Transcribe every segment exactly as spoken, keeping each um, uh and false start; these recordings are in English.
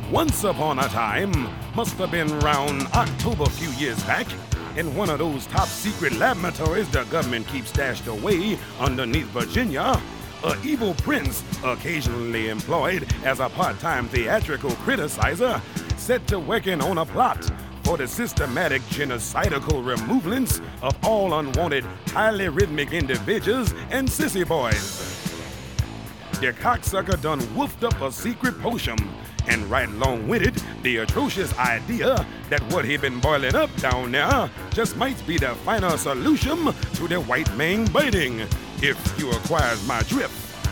Once upon a time, must have been around October a few years back, in one of those top secret laboratories the government keeps stashed away underneath Virginia, a evil prince, occasionally employed as a part-time theatrical criticizer, set to working on a plot for the systematic genocidal removals of all unwanted, highly rhythmic individuals and sissy boys. The cocksucker done woofed up a secret potion, and right along with it, the atrocious idea that what he been boiling up down there just might be the final solution to the white man biting, if you acquires my drift.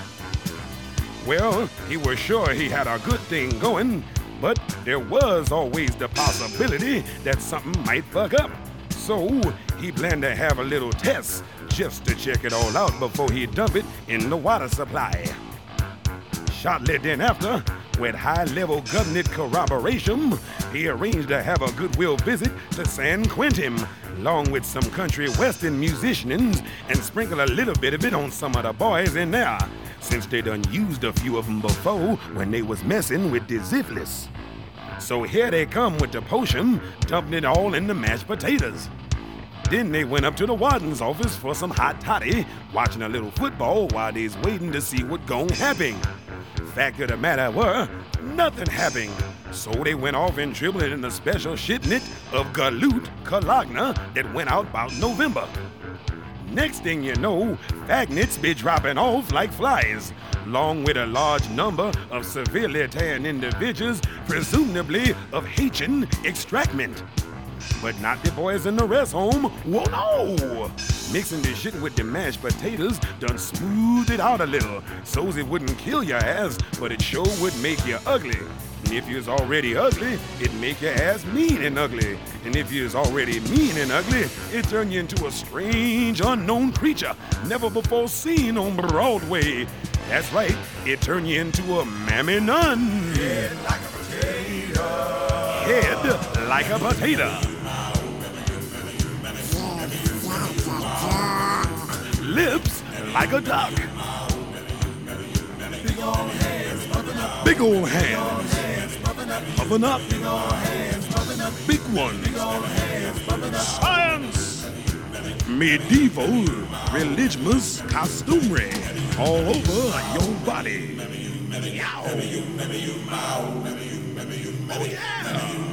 Well, he was sure he had a good thing going, but there was always the possibility that something might fuck up. So he planned to have a little test just to check it all out before he dump it in the water supply. Shortly then after, with high-level government corroboration, he arranged to have a goodwill visit to San Quentin, along with some country western musicians, and sprinkle a little bit of it on some of the boys in there, since they done used a few of them before when they was messing with the syphilis. So here they come with the potion, dumping it all in the mashed potatoes. Then they went up to the warden's office for some hot toddy, watching a little football while they's waiting to see what gon' happen. Fact of the matter were, nothing happened. So they went off and dribbled it in a special shipment of Galut Kalagna that went out about November. Next thing you know, fagnets be dropping off like flies, along with a large number of severely tan individuals, presumably of Haitian extractment. But not the boys in the rest home. Whoa, no! Mixing this shit with the mashed potatoes done smoothed it out a little, so it wouldn't kill your ass, but it sure would make you ugly. And if you's already ugly, it make your ass mean and ugly. And if you's already mean and ugly, it turn you into a strange, unknown creature, never before seen on Broadway. That's right, it turn you into a mammy nun. Head like a potato. Head like a potato. Lips like a duck. Big old hands puffing up. Big old Big old hands. hands puffing up. Puffing up. Big old hands puffing up. Big ones. Big old hands puffing up. Science. Medieval religious costumery all over your body. Yow. Oh yeah.